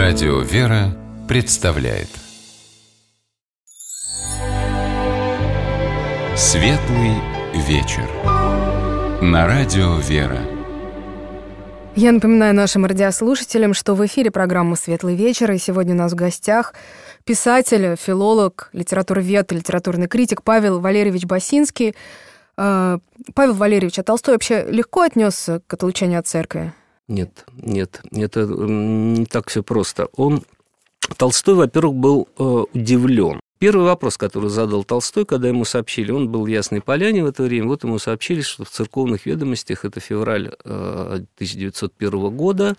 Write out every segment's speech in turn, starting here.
Радио «Вера» представляет Светлый вечер на Радио «Вера». Я напоминаю нашим радиослушателям, что в эфире программа «Светлый вечер», и сегодня у нас в гостях писатель, филолог, литературовед, литературный критик Павел Валерьевич Басинский. Павел Валерьевич, а Толстой вообще легко отнесся к отлучению от церкви? Нет, это не так все просто. Толстой, во-первых, был удивлен. Первый вопрос, который задал Толстой, когда ему сообщили, он был в Ясной Поляне в это время, вот ему сообщили, что в церковных ведомостях, это февраль 1901 года,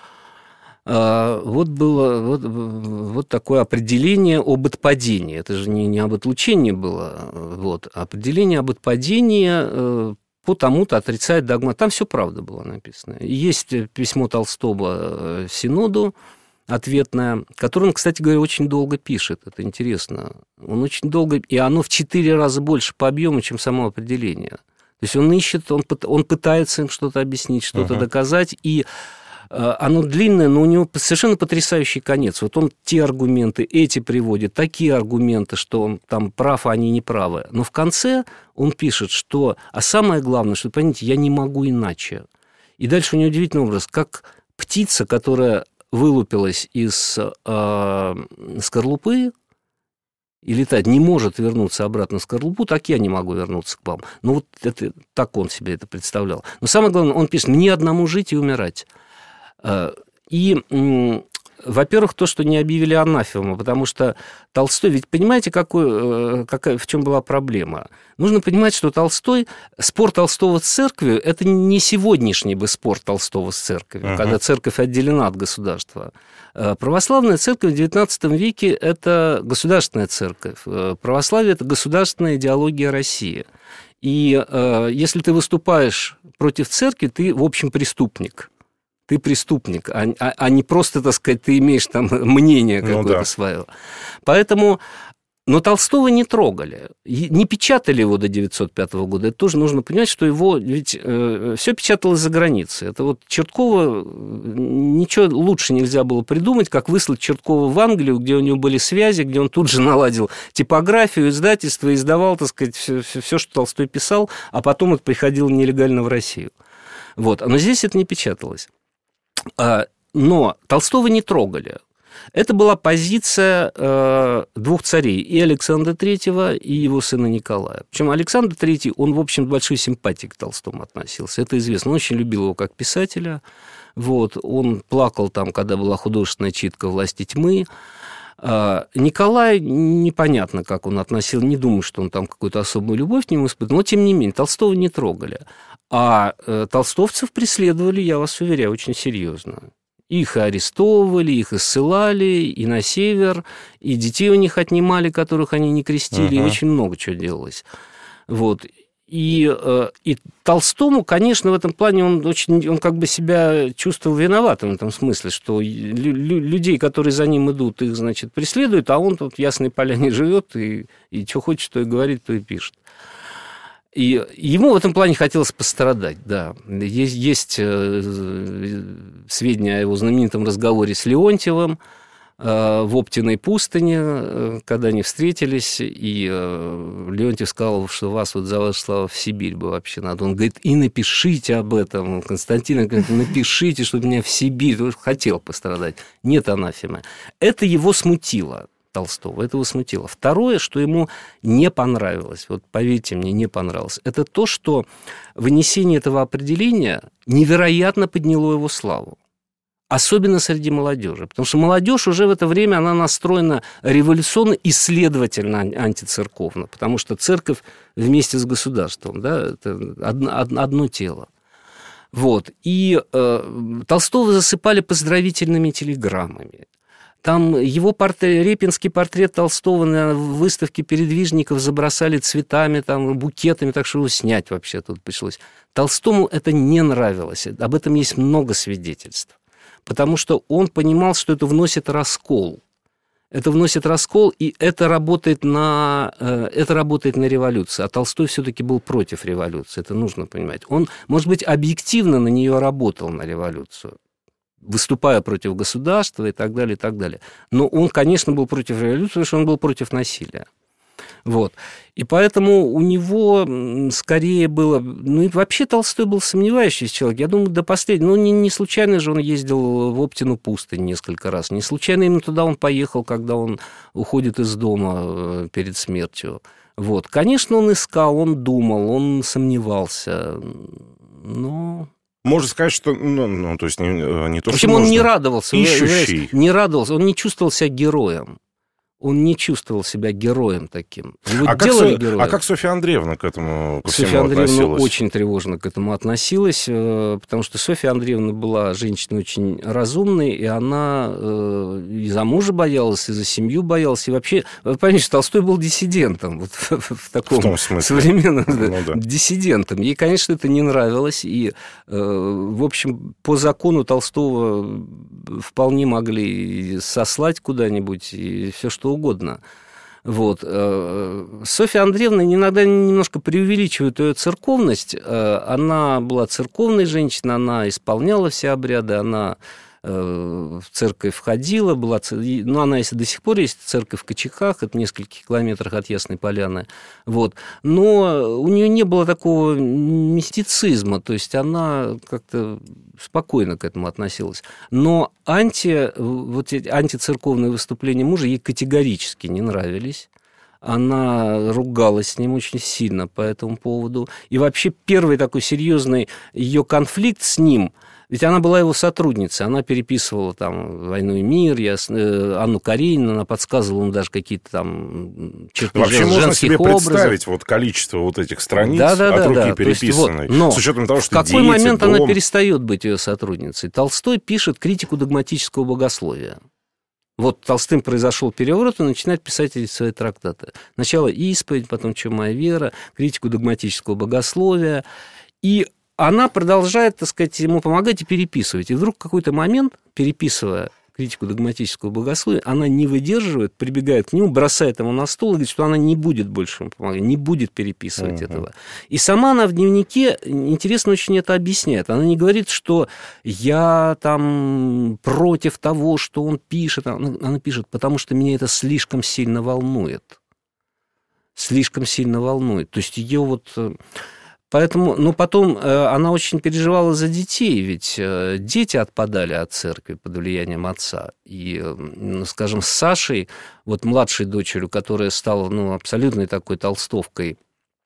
вот было вот такое определение об отпадении. Это же не об отлучении было. Вот. Определение об отпадении по тому-то отрицает догмат. Там все правда было написано. Есть письмо Толстого Синоду, ответное, которое он, кстати говоря, очень долго пишет. Это интересно. Он очень долго... И оно в 4 раза больше по объему, чем само определение. То есть он ищет, он пытается им что-то объяснить, что-то доказать, и оно длинное, но у него совершенно потрясающий конец. Вот он те аргументы, эти приводит, такие аргументы, что он там прав, а они не правы. Но в конце он пишет, что... А самое главное, что, понимаете, я не могу иначе. И дальше у него удивительный образ, как птица, которая вылупилась из скорлупы и летать не может вернуться обратно в скорлупу, так я не могу вернуться к вам. Ну, вот это, так он себе это представлял. Но самое главное, он пишет, мне одному жить и умирать. И, во-первых, то, что не объявили анафему, потому что Толстой, ведь понимаете, в чем была проблема? Нужно понимать, что Толстой, спор Толстого с церковью, это не сегодняшний бы спор Толстого с церковью, когда церковь отделена от государства. Православная церковь в XIX веке – это государственная церковь. Православие – это государственная идеология России. И если ты выступаешь против церкви, ты, в общем, преступник. Ты преступник, а не просто, так сказать, ты имеешь там мнение какое-то свое. Поэтому... Но Толстого не трогали, не печатали его до 1905 года. Это тоже нужно понимать, что его ведь все печаталось за границей. Это вот Черткова, ничего лучше нельзя было придумать, как выслать Черткова в Англию, где у него были связи, где он тут же наладил типографию, издательство, издавал, так сказать, все, что Толстой писал, а потом это приходило нелегально в Россию. Вот. Но здесь это не печаталось. Но Толстого не трогали. Это была позиция двух царей, и Александра III, и его сына Николая. Причем Александр III, он, в общем, большой симпатией к Толстому относился, это известно. Он очень любил его как писателя. Вот. Он плакал там, когда была художественная читка «Власти тьмы». Николай, непонятно, как он относил, не думаю, что он там какую-то особую любовь к нему испытывал, но, тем не менее, Толстого не трогали. А толстовцев преследовали, я вас уверяю, очень серьезно. Их и арестовывали, их и ссылали, и на север, и детей у них отнимали, которых они не крестили, и очень много чего делалось. Вот. И Толстому, конечно, в этом плане он как бы себя чувствовал виноватым в этом смысле, что людей, которые за ним идут, их, значит, преследуют, а он тут в Ясной Поляне живет, и что хочет, то и говорит, то и пишет. И ему в этом плане хотелось пострадать, да. Есть сведения о его знаменитом разговоре с Леонтьевым в Оптиной пустыне, когда они встретились, и Леонтьев сказал, что вас вот за ваши слова в Сибирь бы вообще надо. Он говорит, и напишите об этом. Константин говорит, напишите, чтобы меня в Сибирь. Он хотел пострадать. Нет анафемы. Это его смутило. Толстого. Это его смутило. Второе, что ему не понравилось, вот поверьте мне, не понравилось, это то, что вынесение этого определения невероятно подняло его славу. Особенно среди молодежи. Потому что молодежь уже в это время, она настроена революционно и, следовательно, антицерковно. Потому что церковь вместе с государством, да, это одно тело. Вот. И Толстого засыпали поздравительными телеграммами. Там его репинский портрет Толстого на выставке передвижников забросали цветами, там, букетами, так что его снять вообще тут пришлось. Толстому это не нравилось. Об этом есть много свидетельств. Потому что он понимал, что это вносит раскол. Это вносит раскол, и это работает на революцию. А Толстой все-таки был против революции, это нужно понимать. Он, может быть, объективно на нее работал, на революцию. выступая против государства и так далее, и так далее. Но он, конечно, был против революции, потому что он был против насилия. Вот. И поэтому у него скорее было... Ну, и вообще Толстой был сомневающийся человек. Я думаю, до последнего... Ну, не случайно же он ездил в Оптину пустынь несколько раз. Не случайно именно туда он поехал, когда он уходит из дома перед смертью. Вот. Конечно, он искал, он думал, он сомневался. Но... Можно сказать, что... Ну, то есть не то, в общем, что он можно... не радовался. Ищущий. Не радовался, он не чувствовал себя героем. Он не чувствовал себя героем таким. Его делали героем. А как Софья Андреевна к этому ко всему Софья Андреевна относилась? очень тревожно к этому относилась, потому что Софья Андреевна была женщиной очень разумной, и она и за мужа боялась, и за семью боялась, и вообще, вы понимаете, что Толстой был диссидентом, вот в таком современном диссидентом. Ей, конечно, это не нравилось, и, в общем, по закону Толстого вполне могли сослать куда-нибудь, и все что угодно. Вот. Софья Андреевна иногда немножко преувеличивает ее церковность. Она была церковной женщиной, она исполняла все обряды, она в церковь входила, была, ну, она если до сих пор есть церковь в Кочеках, это в нескольких километрах от Ясной Поляны, вот. Но у нее не было такого мистицизма, то есть она как-то спокойно к этому относилась. Но вот эти антицерковные выступления мужа ей категорически не нравились. Она ругалась с ним очень сильно по этому поводу. И вообще первый такой серьезный ее конфликт с ним, ведь она была его сотрудницей, она переписывала там «Войну и мир», Анну Каренину, она подсказывала ему даже какие-то там чертежи вообще женских можно себе образов. представить вот количество вот этих страниц от руки переписанной, вот, но с учетом того, что в какой дети, момент дом... она перестает быть ее сотрудницей? Толстой пишет критику догматического богословия. Вот Толстым произошел переворот, он начинает писать эти свои трактаты. Сначала «Исповедь», потом «Чем моя вера», критику догматического богословия. И она продолжает, так сказать, ему помогать и переписывать. И вдруг в какой-то момент, переписывая критику догматического богословия, она не выдерживает, прибегает к нему, бросает ему на стол и говорит, что она не будет больше ему помогать, не будет переписывать этого. И сама она в дневнике, интересно очень это объясняет. Она не говорит, что я там против того, что он пишет. Она пишет, потому что меня это слишком сильно волнует. Слишком сильно волнует. То есть ее вот... Поэтому, но потом она очень переживала за детей, ведь дети отпадали от церкви под влиянием отца. И, скажем, с Сашей, вот младшей дочерью, которая стала абсолютной такой толстовкой,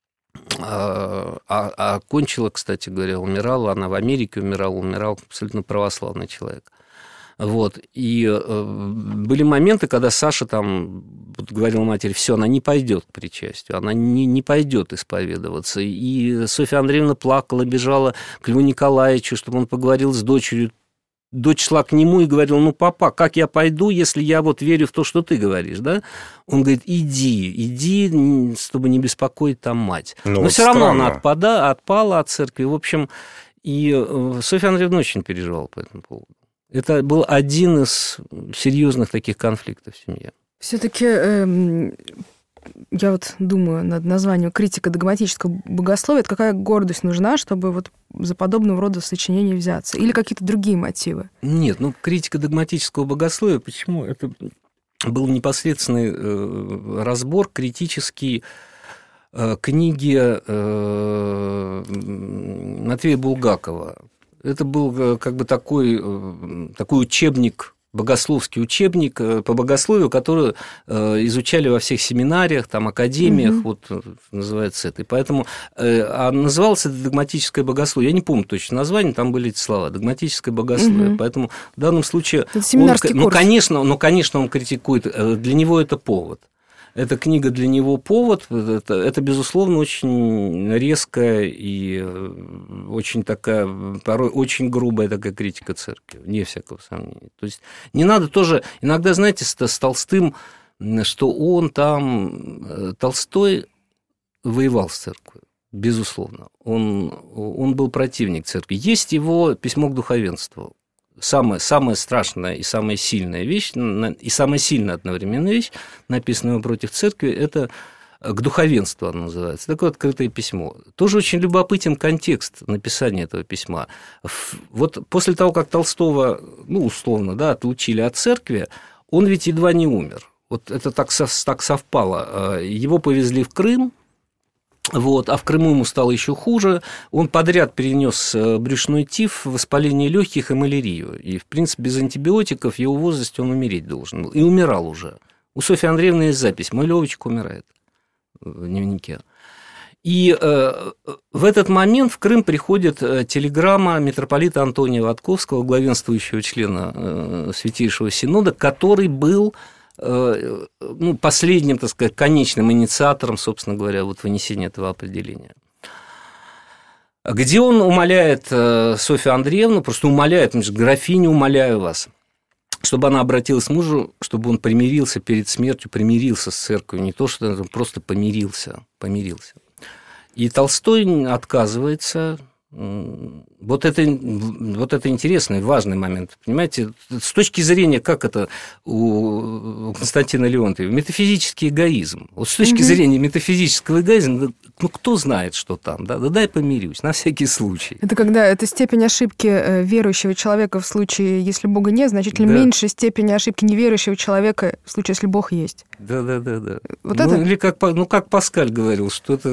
а кончила, кстати говоря, умирала, она в Америке умирала абсолютно православный человек. Вот. И были моменты, когда Саша там говорил матери, все, она не пойдет к причастию, она не пойдет исповедоваться. И Софья Андреевна плакала, бежала к Льву Николаевичу, чтобы он поговорил с дочерью. Дочь шла к нему и говорила, папа, как я пойду, если я вот верю в то, что ты говоришь, да? Он говорит, иди, чтобы не беспокоить там мать. Но вот все равно она отпала от церкви. В общем, и Софья Андреевна очень переживала по этому поводу. Это был один из серьезных таких конфликтов в семье. Все-таки я вот думаю над названием «Критика догматического богословия». Это какая гордость нужна, чтобы вот за подобного рода сочинения взяться? Или какие-то другие мотивы? Нет, критика догматического богословия, почему? Это был непосредственный разбор критический книги Матвея Булгакова. Это был как бы такой учебник, богословский учебник по богословию, который изучали во всех семинариях, там, академиях, вот называется это. И поэтому называлось это «Догматическое богословие». Я не помню точно название, там были эти слова «Догматическое богословие». Поэтому в данном случае... Это семинарский курс. Конечно, он критикует, для него это повод. Эта книга для него повод, это, безусловно, очень резкая и очень такая, порой очень грубая такая критика церкви, вне всякого сомнения. То есть не надо тоже, иногда, знаете, с Толстым, что он там, Толстой воевал с церковью, безусловно, он был противник церкви. Есть его письмо к духовенству. Самая страшная и самая сильная вещь, и самая сильная одновременная вещь, написанная против церкви, это к духовенству оно называется, такое открытое письмо. Тоже очень любопытен контекст написания этого письма. Вот после того, как Толстого, условно, отлучили от церкви, он ведь едва не умер. Вот это так совпало. Его повезли в Крым, а в Крыму ему стало еще хуже. Он подряд перенес брюшной тиф, воспаление легких и малярию. И, в принципе, без антибиотиков в его возрасте он умереть должен был. И умирал уже. У Софьи Андреевны есть запись: «Мой Левочка умирает» в дневнике. И в этот момент в Крым приходит телеграмма митрополита Антония Ватковского, главенствующего члена Святейшего Синода, который был последним, так сказать, конечным инициатором, собственно говоря, вынесения этого определения. Где он умоляет Софью Андреевну, просто умоляет, он говорит: «Графиня, умоляю вас, чтобы она обратилась к мужу, чтобы он примирился перед смертью, примирился с церковью, не то, что он просто помирился. И Толстой отказывается. Вот это интересный, важный момент. Понимаете, с точки зрения, как это у Константина Леонтьева, метафизический эгоизм. Вот с точки зрения метафизического эгоизма, кто знает, что там, да дай помирюсь, на всякий случай. Это когда это степень ошибки верующего человека в случае, если Бога нет, значительно меньше степени ошибки неверующего человека в случае, если Бог есть. Да. Вот это? Или как Паскаль говорил, что это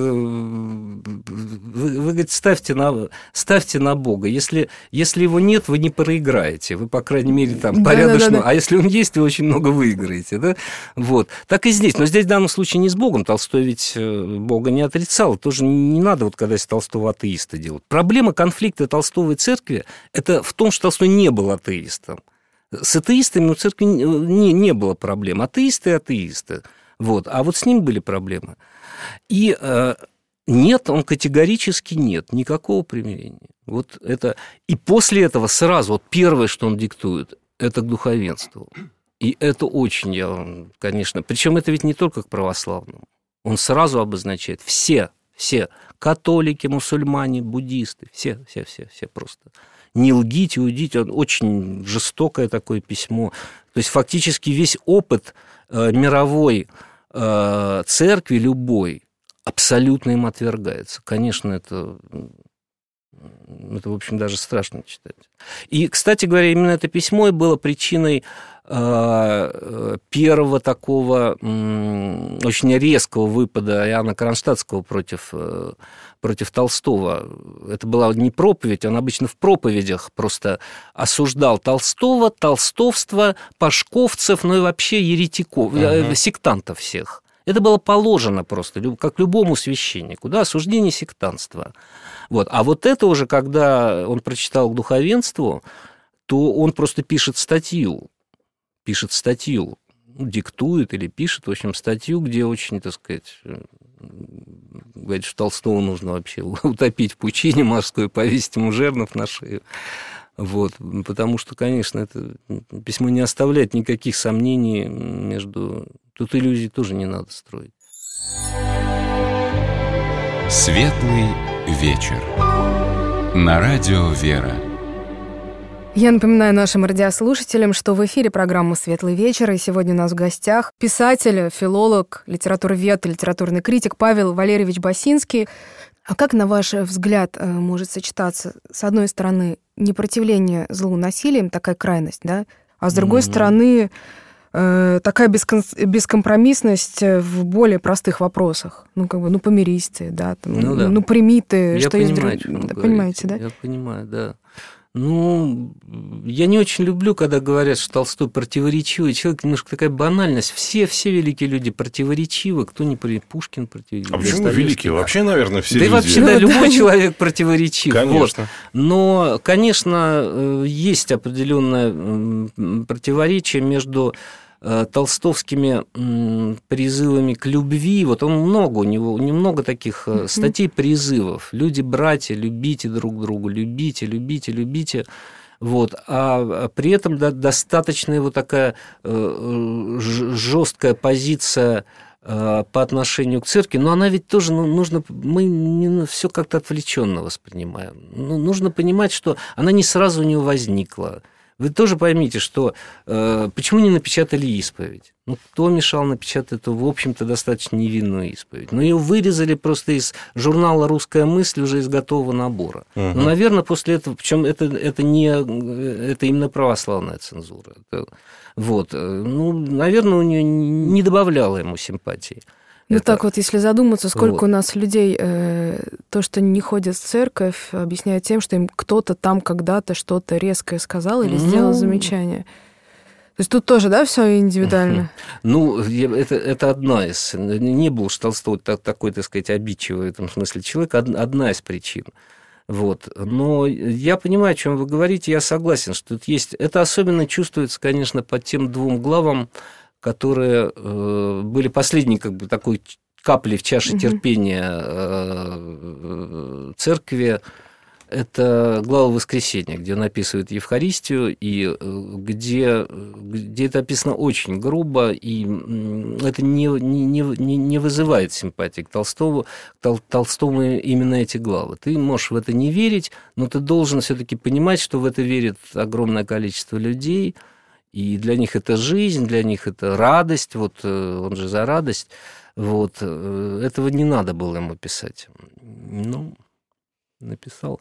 вы говорите, ставьте на Бога. Если его нет, вы не проиграете. Вы, по крайней мере, там порядочно. А если он есть, вы очень много выиграете. Да? Вот. Так и здесь. Но здесь в данном случае не с Богом. Толстой ведь Бога не отрицал. Тоже не надо, когда из Толстого атеиста делать. Проблема конфликта Толстого и церкви – это в том, что Толстой не был атеистом. С атеистами у церкви не было проблем. Атеисты и атеисты. А вот с ним были проблемы. И нет, он категорически нет, никакого примирения. Вот это. И после этого сразу первое, что он диктует, это к духовенству. И это очень, конечно... Причем это ведь не только к православному. Он сразу обозначает все католики, мусульмане, буддисты, все просто. Не лгите, уйдите. Очень жестокое такое письмо. То есть фактически весь опыт мировой церкви, любой, абсолютно им отвергается. Конечно, это, в общем, даже страшно читать. И, кстати говоря, именно это письмо и было причиной первого такого очень резкого выпада Иоанна Кронштадтского против Толстого. Это была не проповедь, он обычно в проповедях просто осуждал Толстого, толстовство, пашковцев, и вообще еретиков, сектантов всех. Это было положено просто, как любому священнику, осуждение сектантства. А вот это уже, когда он прочитал к духовенству, то он просто пишет статью, диктует или пишет, в общем, статью, где очень, так сказать, говорит, что Толстого нужно вообще утопить в пучине морской, повесить ему жернов на шею. Потому что, конечно, это письмо не оставляет никаких сомнений между... Тут иллюзий тоже не надо строить. Светлый вечер. На радио «Вера». Я напоминаю нашим радиослушателям, что в эфире программа «Светлый вечер», и сегодня у нас в гостях писатель, филолог, литературовед, литературный критик Павел Валерьевич Басинский. А как, на ваш взгляд, может сочетаться, с одной стороны, непротивление злу насилием, такая крайность, да, а с другой стороны, такая бескомпромиссность в более простых вопросах? Помирись ты, да, прими ты, что есть другое. Понимаете, да? Я понимаю, да. Я не очень люблю, когда говорят, что Толстой противоречивый человек, немножко такая банальность. Все великие люди противоречивы, кто не Пушкин противоречивый. А почему великие? Вообще, наверное, все люди. Да и вообще, любой человек противоречив. Конечно. Но, конечно, есть определенное противоречие между толстовскими призывами к любви. У него немного таких статей призывов. Люди, братья, любите друг друга, любите. А при этом достаточно такая жесткая позиция по отношению к церкви, но она ведь тоже мы все как-то отвлеченно воспринимаем. Нужно понимать, что она не сразу у него возникла. Вы тоже поймите, что почему не напечатали исповедь? Ну, кто мешал напечатать эту, в общем-то, достаточно невинную исповедь? Но ее вырезали просто из журнала «Русская мысль», уже из готового набора. Ну, наверное, после этого, причем это именно православная цензура. Наверное, у нее не добавляло ему симпатии. Ну так вот, если задуматься, сколько у нас людей то, что не ходят в церковь, объясняют тем, что им кто-то там когда-то что-то резкое сказал или сделал замечание. То есть тут тоже, да, все индивидуально? Ну, это одна из... Не был уж Толстой такой, так сказать, обидчивый в этом смысле человек, одна из причин. Вот. Но я понимаю, о чем вы говорите, я согласен, что тут есть... Это особенно чувствуется, конечно, под тем двум главам, которые были последней такой каплей в чаше терпения церкви. Это глава Воскресения, где он описывает Евхаристию, и где это описано очень грубо, и это не вызывает симпатии к Толстому именно эти главы. Ты можешь в это не верить, но ты должен все-таки понимать, что в это верит огромное количество людей, и для них это жизнь, для них это радость, вот он же за радость, вот, этого не надо было ему писать. Ну, написал.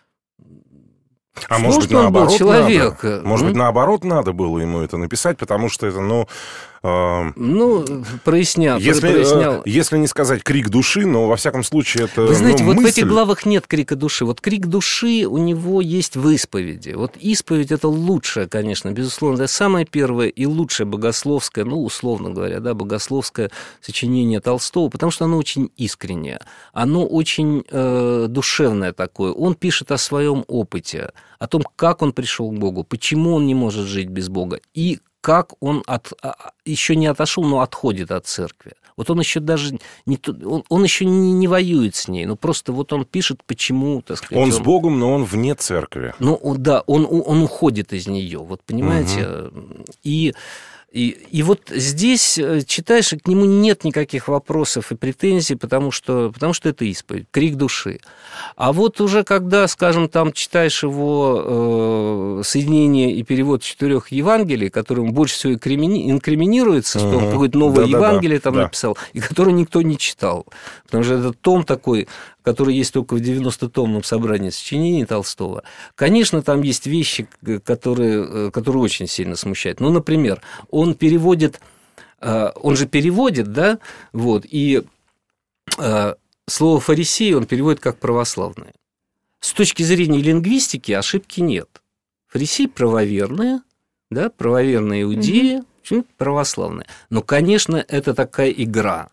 А может быть, наоборот, человек. Может быть, наоборот, надо было ему это написать, потому что это, прояснял. Если не сказать крик души, но, во всяком случае, это Вы знаете, вот мысль. в этих главах нет крика души. Вот крик души у него есть в исповеди. Вот исповедь – это лучшее, конечно, безусловно. Это самое первое и лучшее богословское, условно говоря, да, богословское сочинение Толстого, потому что оно очень искреннее. Оно очень душевное такое. Он пишет о своем опыте, о том, как он пришел к Богу, почему он не может жить без Бога, и как он еще не отошел, но отходит от церкви. Вот он еще даже он еще не воюет с ней, просто вот он пишет, почему, так сказать. Он с Богом, но он вне церкви. Да, он уходит из нее, вот понимаете, И вот здесь читаешь, и к нему нет никаких вопросов и претензий, потому что это исповедь, крик души. А вот уже когда, скажем, там читаешь его соединение и перевод 4 Евангелий, которым больше всего инкриминируется, что он какое-то новое Евангелие написал, и которое никто не читал. Потому что это том такой, который есть только в 90-томном собрании сочинений Толстого. Конечно, там есть вещи, которые очень сильно смущают. Например, он же переводит, да, вот, и слово «фарисей» он переводит как «православные». С точки зрения лингвистики ошибки нет. Фарисеи правоверные, да, правоверные иудеи, православные. Но, конечно, это такая игра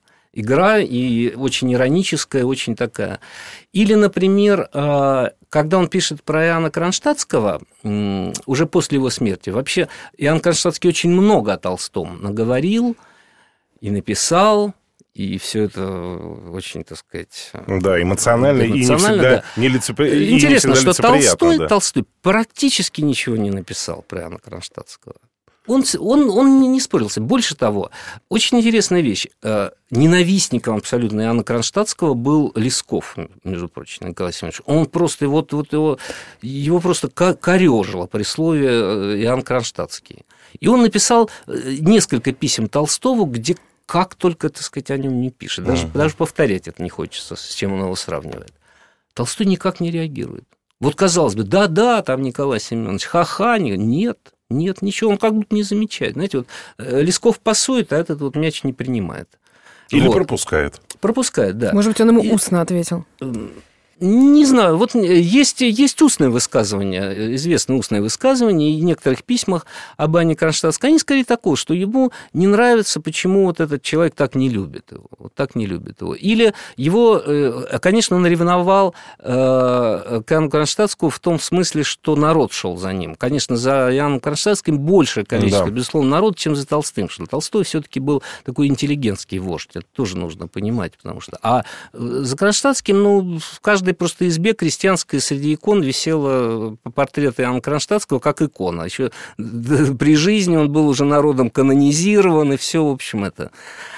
и очень ироническая, очень такая. Или, например, когда он пишет про Иоанна Кронштадтского, уже после его смерти, вообще Иоанн Кронштадтский очень много о Толстом наговорил и написал, и все это очень, так сказать... Да, эмоционально и не всегда нелицеприятно. Интересно, что Толстой практически ничего не написал про Иоанна Кронштадтского. Он не спорился. Больше того, очень интересная вещь. Ненавистником абсолютно Иоанна Кронштадтского был Лесков, между прочим, Николай Семенович. Он просто его просто корёжило при слове Иоанн Кронштадтский. И он написал несколько писем Толстому, где как только, так сказать, о нем не пишет. Даже повторять это не хочется, с чем он его сравнивает. Толстой никак не реагирует. Вот, казалось бы, да, там Николай Семенович, ха-ха, нет, ничего, он как будто не замечает. Знаете, вот Лесков пасует, а этот вот мяч не принимает. Или пропускает. Пропускает, да. Может быть, он ему устно ответил? Не знаю, вот есть устное высказывание, известное устное высказывание, и в некоторых письмах об Иоанне Кронштадтском, они скорее такое, что ему не нравится, почему вот этот человек так не любит его. Или его, конечно, он ревновал к Иоанну Кронштадтскому в том смысле, что народ шел за ним. Конечно, за Иоанном Кронштадтским большее количество, безусловно, народа, чем за Толстым, что Толстой все-таки был такой интеллигентский вождь, это тоже нужно понимать, потому что... А за Кронштадтским, в каждой просто избе крестьянской среди икон висела портрет Иоанна Кронштадтского как икона. Еще при жизни он был уже народом канонизирован, и все, в общем, это...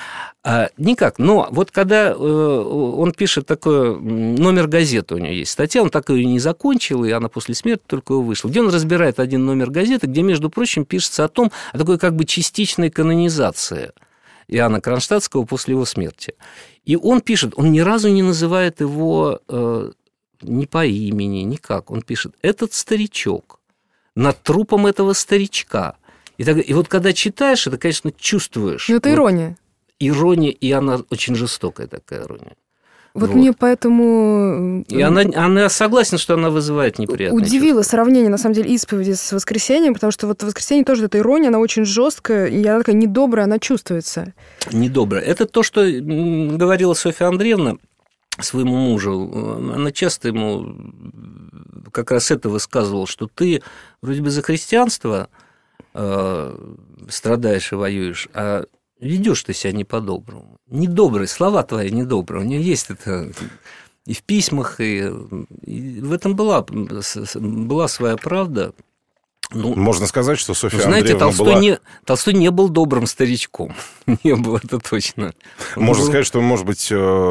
Никак. Но вот когда он пишет такой номер газеты, у него есть статья, он так ее не закончил, и она после смерти только вышла, где он разбирает один номер газеты, где, между прочим, пишется о такой как бы частичной канонизации Иоанна Кронштадтского после его смерти. И он пишет, он ни разу не называет его ни по имени, никак. Он пишет, этот старичок, над трупом этого старичка. И вот когда читаешь, это, конечно, чувствуешь. Но это ирония. Ирония, и она очень жестокая такая ирония. Вот мне поэтому... И она согласна, что она вызывает неприятные удивило чувства. Сравнение, на самом деле, исповеди с воскресением, потому что вот в воскресенье тоже эта ирония, она очень жесткая, и она такая недобрая, она чувствуется. Недобрая. Это то, что говорила Софья Андреевна своему мужу. Она часто ему как раз это высказывала, что ты вроде бы за христианство страдаешь и воюешь, а ведешь ты себя не по-доброму. Недобрые, слова твои недобрые. У нее есть это и в письмах, и в этом была своя правда. Можно сказать, что Софья Андреевна была... Толстой не был добрым старичком. Не был, это точно. Можно сказать, что, может быть,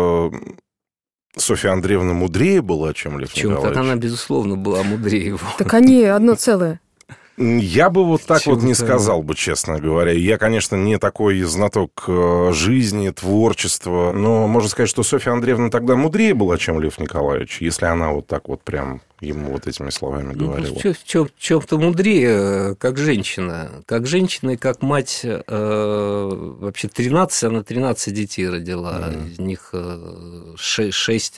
Софья Андреевна мудрее была, чем Лев Николаевич? Так она, безусловно, была мудрее его. Так они одно целое. Я бы вот так вот не сказал бы, честно говоря. Я, конечно, не такой знаток жизни, творчества, но можно сказать, что Софья Андреевна тогда мудрее была, чем Лев Николаевич, если она вот так вот прям ему вот этими словами говорила. В чем-то мудрее, как женщина и как мать. Вообще 13, она 13 детей родила, из них 6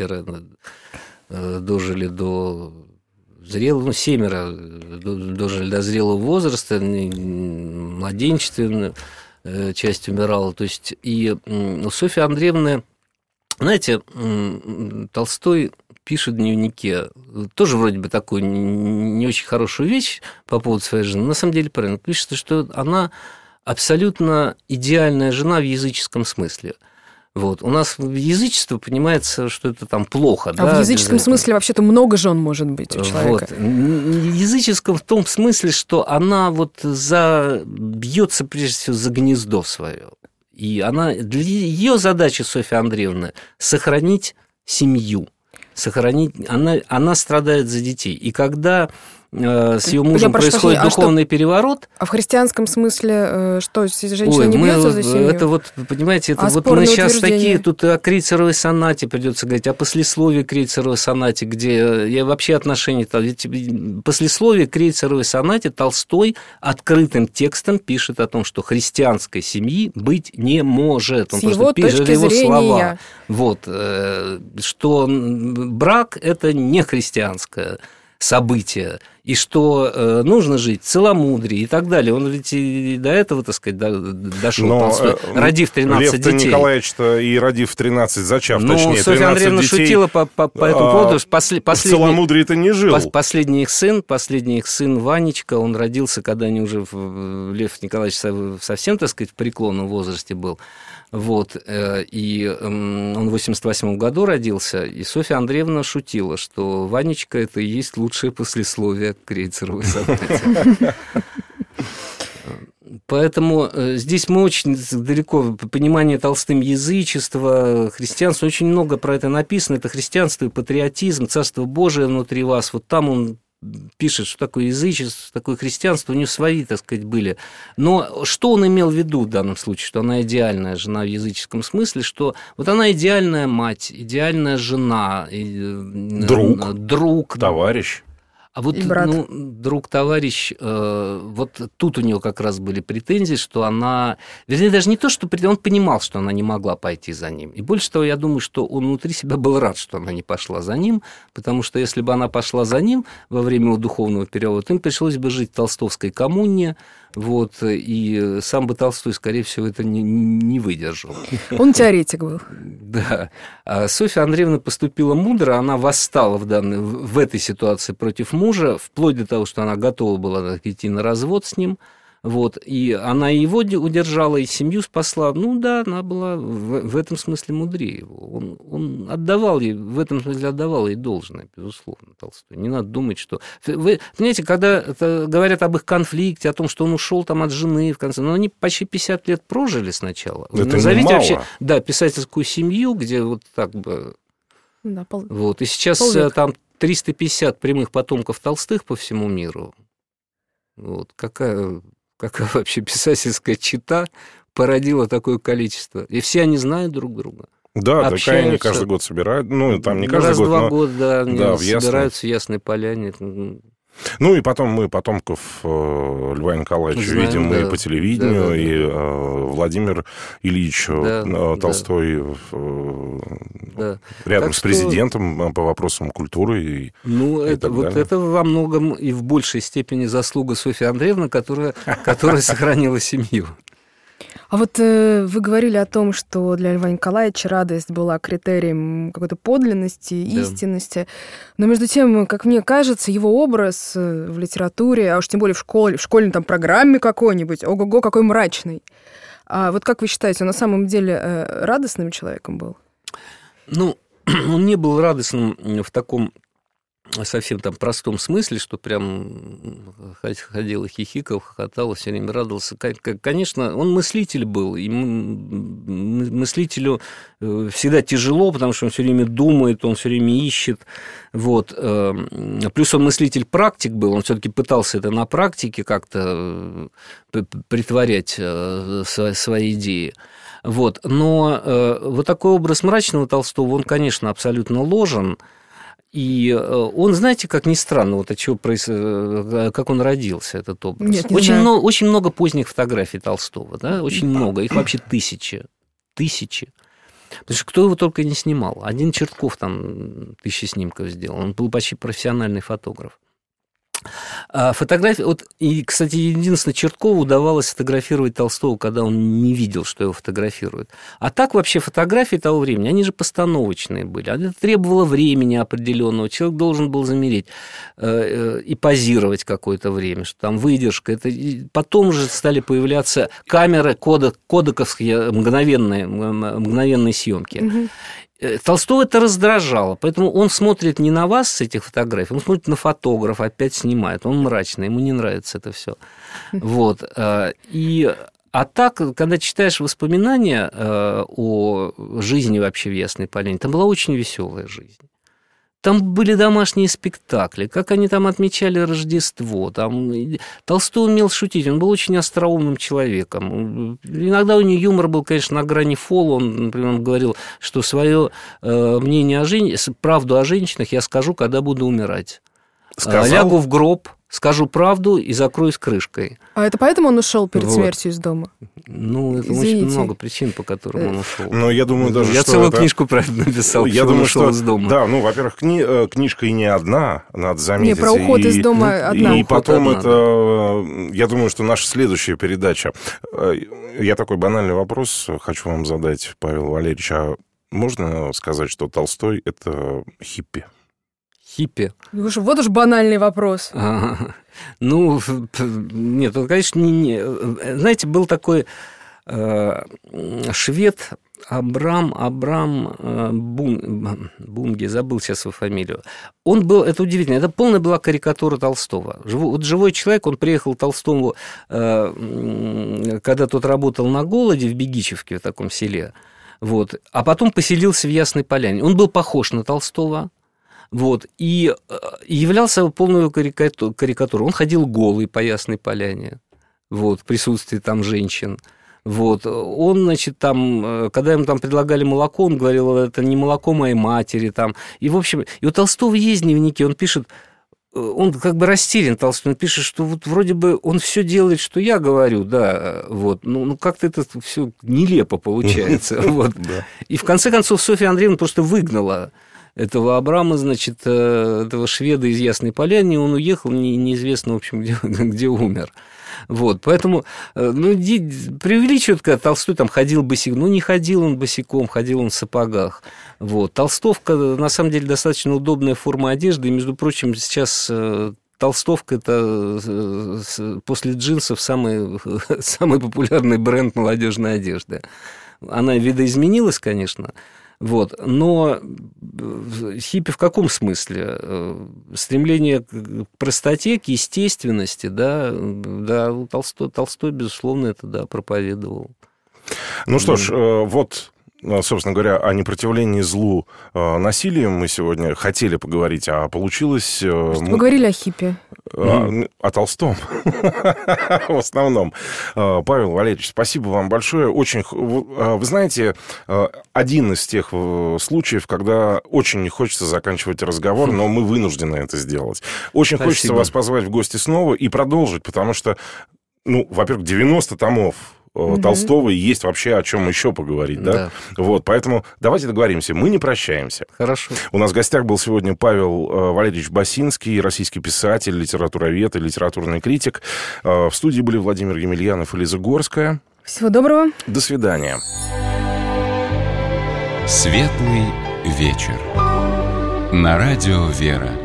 дожили до... зрелого, 7 дожили до зрелого возраста, младенчественная часть умирала. То есть, и у Софьи Андреевны, знаете, Толстой пишет в дневнике, тоже вроде бы такую не очень хорошую вещь по поводу своей жены, на самом деле правильно, пишет, что она абсолютно идеальная жена в языческом смысле. Вот. У нас язычество понимается, что это там плохо. В языческом смысле вообще-то много жен может быть у человека. Вот. Языческом в том смысле, что она вот бьется прежде всего за гнездо свое. И для ее задача, Софья Андреевна, сохранить семью. Она страдает за детей. И когда с ее мужем происходит духовный переворот. А в христианском смысле что, женщина не бьется за семью? Это вот, понимаете, это вот мы сейчас такие, тут о Крейцеровой сонате придется говорить, о послесловии Крейцеровой сонате, где я вообще отношения... Послесловие Крейцеровой сонате Толстой открытым текстом пишет о том, что христианской семьи быть не может. Он просто пишет его слова. Вот, что брак – это не христианское события, и что нужно жить в целомудрии и так далее. Он ведь и до этого, так сказать, дошел, Толстой, родив 13 детей. Лев Николаевич-то и родив 13, зачав, точнее, 13 Софья Андреевна детей, шутила по этому поводу. В целомудрии-то не жил. Последний их сын Ванечка, он родился, когда они уже, Лев Николаевич совсем, так сказать, в преклонном возрасте был. Вот, и он в 88 году родился, и Софья Андреевна шутила, что Ванечка – это и есть лучшее послесловие к Крейцеровой сонате. Поэтому здесь мы очень далеко, понимание Толстым язычества, христианства, очень много про это написано. Это христианство и патриотизм, Царство Божие внутри вас. Вот там он пишет, что такое язычество, что такое христианство, у него свои, так сказать, были. Но что он имел в виду в данном случае? Что она идеальная жена в языческом смысле, что вот она идеальная мать, идеальная жена, друг, товарищ. А вот друг, товарищ, вот тут у него как раз были претензии, что она... Вернее, даже не то, что он понимал, что она не могла пойти за ним. И больше того, я думаю, что он внутри себя был рад, что она не пошла за ним, потому что если бы она пошла за ним во время его духовного перевода, им пришлось бы жить в толстовской коммуне, вот, и сам бы Толстой, скорее всего, это не выдержал. Он теоретик был. Да. А Софья Андреевна поступила мудро, она восстала в этой ситуации против мужа, вплоть до того, что она готова была идти на развод с ним. Вот, и она его удержала, и семью спасла. Ну да, она была в этом смысле мудрее его. Он отдавал ей, в этом смысле отдавал ей должное, безусловно, Толстой. Не надо думать, что... Вы понимаете, когда говорят об их конфликте, о том, что он ушел там от жены в конце, но они почти 50 лет прожили сначала. Это назовите немало. вообще, да, писательскую семью, где вот так бы... Да, Вот, и сейчас там 350 прямых потомков Толстых по всему миру. Вот, какая вообще писательская чета породила такое количество. И все они знают друг друга. Да, такая они каждый год собирают. Ну, там не каждый год, Раз в 2 года, да, они в собираются в Ясной Поляне. Ну, и потом мы потомков Льва Николаевича знаем, видим да. и по телевидению, Да. И Владимир Ильич Толстой рядом с президентом по вопросам культуры. И это во многом и в большей степени заслуга Софьи Андреевны, которая сохранила семью. А вот вы говорили о том, что для Льва Николаевича радость была критерием какой-то подлинности, истинности. Но между тем, как мне кажется, его образ в литературе, а уж тем более в школьной там программе какой-нибудь, ого-го, какой мрачный. А вот как вы считаете, он на самом деле радостным человеком был? Ну, он не был радостным в таком совсем там простом смысле, что прям ходил и хихикал, хохотал, все время радовался. Конечно, он мыслитель был, и мыслителю всегда тяжело, потому что он все время думает, он все время ищет. Вот. Плюс он мыслитель-практик был, он все-таки пытался это на практике как-то притворять свои идеи. Вот. Но вот такой образ мрачного Толстого, он, конечно, абсолютно ложен. И он, знаете, как ни странно, вот от чего как он родился, этот образ. Нет, очень много поздних фотографий Толстого, да, очень много, их вообще тысячи. Потому что кто его только не снимал. Один Чертков там 1000 снимков сделал, он был почти профессиональный фотограф. Фотографии, вот, и, кстати, единственное, Черткову удавалось фотографировать Толстого, когда он не видел, что его фотографируют. А так вообще фотографии того времени, они же постановочные были. Это требовало времени определенного. Человек должен был замереть и позировать какое-то время, что там выдержка. Потом уже стали появляться камеры кодековские, мгновенные съемки. Угу. Толстого это раздражало, поэтому он смотрит не на вас с этих фотографий, он смотрит на фотографа, опять снимает, он мрачный, ему не нравится это все. Вот. А так, когда читаешь воспоминания о жизни вообще в Ясной Поляне, там была очень веселая жизнь. Там были домашние спектакли, как они там отмечали Рождество. Там... Толстой умел шутить, он был очень остроумным человеком. Иногда у него юмор был, конечно, на грани фола. Он, например, говорил, что свое мнение правду о женщинах я скажу, когда буду умирать. Лягу в гроб, скажу правду и закроюсь крышкой. А это поэтому он ушел перед смертью из дома? Ну, это очень много причин, по которым он ушел. Но я думаю, даже я целую книжку про это написал, я думаю, ушел из дома. Да, ну, во-первых, книжка и не одна, надо заметить. Не, про уход из дома одна. И потом это... Я думаю, что наша следующая передача... Я такой банальный вопрос хочу вам задать, Павел Валерьевич. А можно сказать, что Толстой – это хиппи? Хиппи. Вот уж банальный вопрос. Ну, нет, конечно, знаете, был такой швед Абрам Бунге, забыл сейчас его фамилию. Он был, это удивительно, это полная была карикатура Толстого. Вот живой человек, он приехал к Толстому, когда тот работал на голоде в Бегичевке, в таком селе, вот, а потом поселился в Ясной Поляне. Он был похож на Толстого. Вот, и являлся полной карикатурой. Он ходил голый по Ясной Поляне, вот, в присутствии там женщин. Вот. Он, значит, там, когда ему там предлагали молоко, он говорил, это не молоко моей матери. Там. И, в общем, и у Толстого есть дневники, он пишет, он как бы растерян, Толстой, он пишет, что вот вроде бы он все делает, что я говорю, да, вот, ну как-то это все нелепо получается. Вот. И в конце концов Софья Андреевна просто выгнала этого Абрама, значит, этого шведа из Ясной Поляны, он уехал, неизвестно, в общем, где умер. Вот, поэтому, ну, преувеличивают, когда Толстой там ходил босиком. Ну, не ходил он босиком, ходил он в сапогах. Вот. Толстовка, на самом деле, достаточно удобная форма одежды, и, между прочим, сейчас толстовка – это после джинсов самый популярный бренд молодежной одежды. Она видоизменилась, конечно, но хиппи в каком смысле? Стремление к простоте, к естественности, да, Толстой, безусловно, это, проповедовал. Ну что ж, собственно говоря, о непротивлении злу насилием мы сегодня хотели поговорить, а получилось... Вы говорили о хиппи. О Толстом в основном. Павел Валерьевич, спасибо вам большое. Вы знаете, один из тех случаев, когда очень не хочется заканчивать разговор, но мы вынуждены это сделать. Очень хочется вас позвать в гости снова и продолжить, потому что, во-первых, 90 томов Толстого и есть вообще о чем еще поговорить, да? Поэтому давайте договоримся, мы не прощаемся. Хорошо. У нас в гостях был сегодня Павел Валерьевич Басинский, российский писатель, литературовед и литературный критик. В студии были Владимир Емельянов и Лиза Горская. Всего доброго. До свидания. Светлый вечер. На радио «Вера».